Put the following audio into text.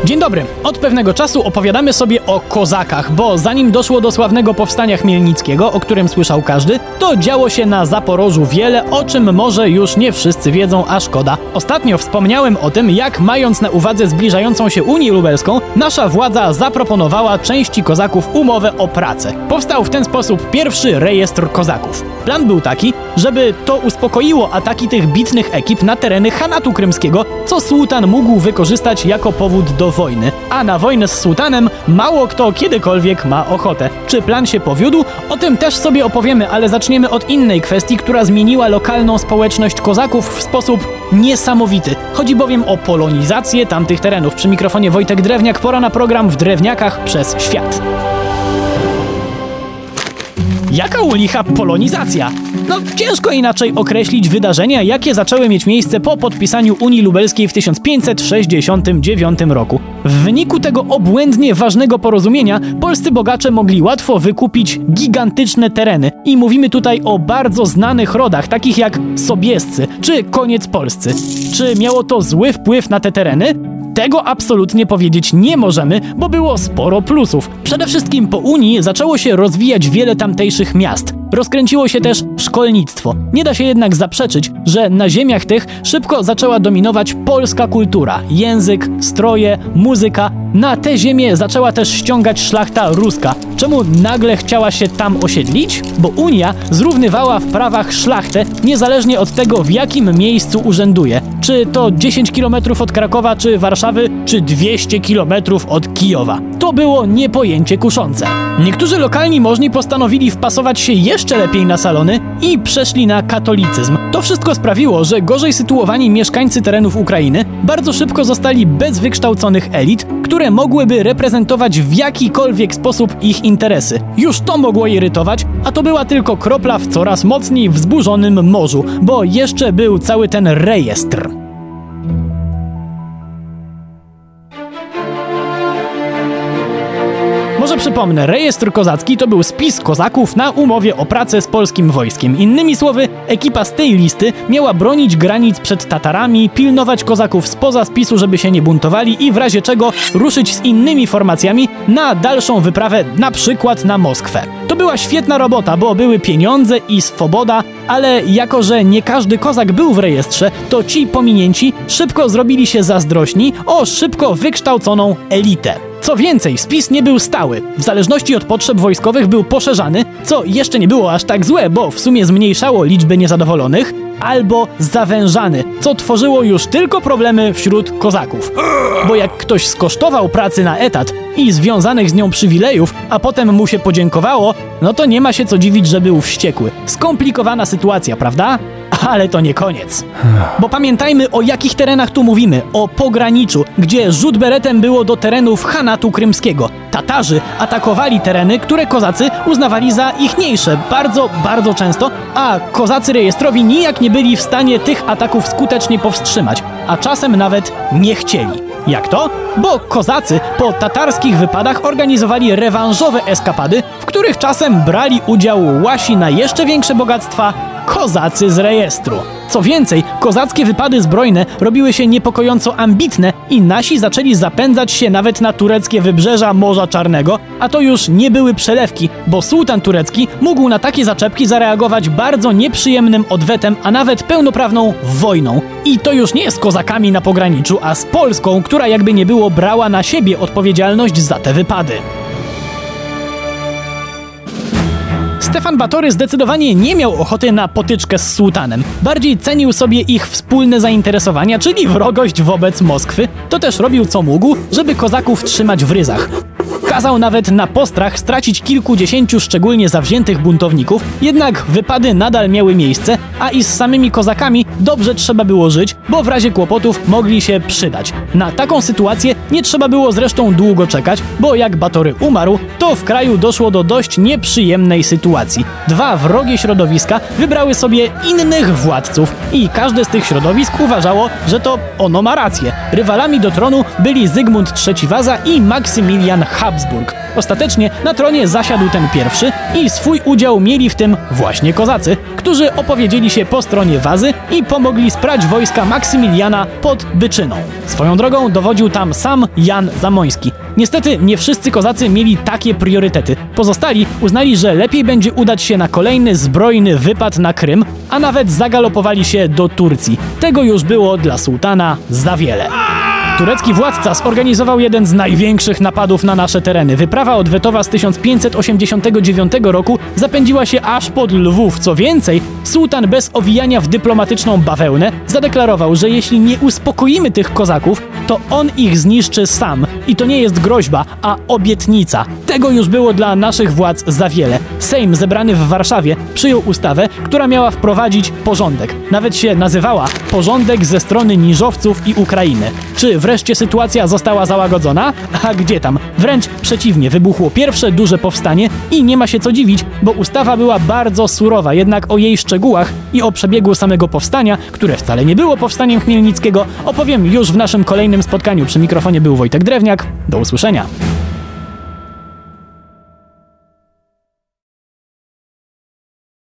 Dzień dobry. Od pewnego czasu opowiadamy sobie o kozakach, bo zanim doszło do sławnego powstania chmielnickiego, o którym słyszał każdy, to działo się na Zaporożu wiele, o czym może już nie wszyscy wiedzą, a szkoda. Ostatnio wspomniałem o tym, jak mając na uwadze zbliżającą się Unię Lubelską, nasza władza zaproponowała części kozaków umowę o pracę. Powstał w ten sposób pierwszy rejestr kozaków. Plan był taki, żeby to uspokoiło ataki tych bitnych ekip na tereny Hanatu Krymskiego, co sułtan mógł wykorzystać jako powód do wojny. A na wojnę z sułtanem mało kto kiedykolwiek ma ochotę. Czy plan się powiódł? O tym też sobie opowiemy, ale zaczniemy od innej kwestii, która zmieniła lokalną społeczność kozaków w sposób niesamowity. Chodzi bowiem o polonizację tamtych terenów. Przy mikrofonie Wojtek Drewniak, pora na program W Drewniakach przez świat. Jaka u licha polonizacja? No, ciężko inaczej określić wydarzenia, jakie zaczęły mieć miejsce po podpisaniu Unii Lubelskiej w 1569 roku. W wyniku tego obłędnie ważnego porozumienia polscy bogacze mogli łatwo wykupić gigantyczne tereny. I mówimy tutaj o bardzo znanych rodach, takich jak Sobiescy czy Koniec Polscy. Czy miało to zły wpływ na te tereny? Tego absolutnie powiedzieć nie możemy, bo było sporo plusów. Przede wszystkim po Unii zaczęło się rozwijać wiele tamtejszych miast. Rozkręciło się też szkolnictwo. Nie da się jednak zaprzeczyć, że na ziemiach tych szybko zaczęła dominować polska kultura, język, stroje, muzyka. Na te ziemię zaczęła też ściągać szlachta ruska. Czemu nagle chciała się tam osiedlić? Bo Unia zrównywała w prawach szlachtę niezależnie od tego, w jakim miejscu urzęduje. Czy to 10 km od Krakowa czy Warszawy, czy 200 km od Kijowa. To było niepojęcie kuszące. Niektórzy lokalni możni postanowili wpasować się jeszcze lepiej na salony i przeszli na katolicyzm. To wszystko sprawiło, że gorzej sytuowani mieszkańcy terenów Ukrainy bardzo szybko zostali bez wykształconych elit, które mogłyby reprezentować w jakikolwiek sposób ich interesy. Już to mogło irytować, a to była tylko kropla w coraz mocniej wzburzonym morzu, bo jeszcze był cały ten rejestr. Może przypomnę, rejestr kozacki to był spis kozaków na umowie o pracę z polskim wojskiem. Innymi słowy, ekipa z tej listy miała bronić granic przed Tatarami, pilnować kozaków spoza spisu, żeby się nie buntowali i w razie czego ruszyć z innymi formacjami na dalszą wyprawę, na przykład na Moskwę. To była świetna robota, bo były pieniądze i swoboda, ale jako że nie każdy kozak był w rejestrze, to ci pominięci szybko zrobili się zazdrośni o szybko wykształconą elitę. Co więcej, spis nie był stały. W zależności od potrzeb wojskowych był poszerzany, co jeszcze nie było aż tak złe, bo w sumie zmniejszało liczbę niezadowolonych, albo zawężany, co tworzyło już tylko problemy wśród kozaków. Bo jak ktoś skosztował pracy na etat i związanych z nią przywilejów, a potem mu się podziękowało, no to nie ma się co dziwić, że był wściekły. Skomplikowana sytuacja, prawda? Ale to nie koniec. Bo pamiętajmy, o jakich terenach tu mówimy. O pograniczu, gdzie rzut beretem było do terenów Hanatu Krymskiego. Tatarzy atakowali tereny, które kozacy uznawali za ichniejsze bardzo często, a kozacy rejestrowi nijak nie byli w stanie tych ataków skutecznie powstrzymać, a czasem nawet nie chcieli. Jak to? Bo kozacy po tatarskich wypadach organizowali rewanżowe eskapady, w których czasem brali udział łasi na jeszcze większe bogactwa kozacy z rejestru. Co więcej, kozackie wypady zbrojne robiły się niepokojąco ambitne i nasi zaczęli zapędzać się nawet na tureckie wybrzeża Morza Czarnego, a to już nie były przelewki, bo sułtan turecki mógł na takie zaczepki zareagować bardzo nieprzyjemnym odwetem, a nawet pełnoprawną wojną. I to już nie z kozakami na pograniczu, a z Polską, która jakby nie było brała na siebie odpowiedzialność za te wypady. Stefan Batory zdecydowanie nie miał ochoty na potyczkę z sułtanem. Bardziej cenił sobie ich wspólne zainteresowania, czyli wrogość wobec Moskwy. To też robił co mógł, żeby kozaków trzymać w ryzach. Kazał nawet na postrach stracić kilkudziesięciu szczególnie zawziętych buntowników, jednak wypady nadal miały miejsce, a i z samymi kozakami dobrze trzeba było żyć, bo w razie kłopotów mogli się przydać. Na taką sytuację nie trzeba było zresztą długo czekać, bo jak Batory umarł, to w kraju doszło do dość nieprzyjemnej sytuacji. Dwa wrogie środowiska wybrały sobie innych władców i każde z tych środowisk uważało, że to ono ma rację. Rywalami do tronu byli Zygmunt III Waza i Maksymilian Habsburg. Habsburg. Ostatecznie na tronie zasiadł ten pierwszy i swój udział mieli w tym właśnie kozacy, którzy opowiedzieli się po stronie Wazy i pomogli sprać wojska Maksymiliana pod Byczyną. Swoją drogą dowodził tam sam Jan Zamoyski. Niestety nie wszyscy kozacy mieli takie priorytety. Pozostali uznali, że lepiej będzie udać się na kolejny zbrojny wypad na Krym, a nawet zagalopowali się do Turcji. Tego już było dla sułtana za wiele. Turecki władca zorganizował jeden z największych napadów na nasze tereny. Wyprawa odwetowa z 1589 roku zapędziła się aż pod Lwów. Co więcej, sułtan bez owijania w dyplomatyczną bawełnę zadeklarował, że jeśli nie uspokoimy tych kozaków, to on ich zniszczy sam. I to nie jest groźba, a obietnica. Tego już było dla naszych władz za wiele. Sejm zebrany w Warszawie przyjął ustawę, która miała wprowadzić porządek. Nawet się nazywała Porządek ze strony Niżowców i Ukrainy. Czy wreszcie sytuacja została załagodzona? A gdzie tam? Wręcz przeciwnie, wybuchło pierwsze duże powstanie i nie ma się co dziwić, bo ustawa była bardzo surowa, jednak o jej szczegółach i o przebiegu samego powstania, które wcale nie było powstaniem Chmielnickiego, opowiem już w naszym kolejnym spotkaniu. Przy mikrofonie był Wojtek Drewniak. Do usłyszenia.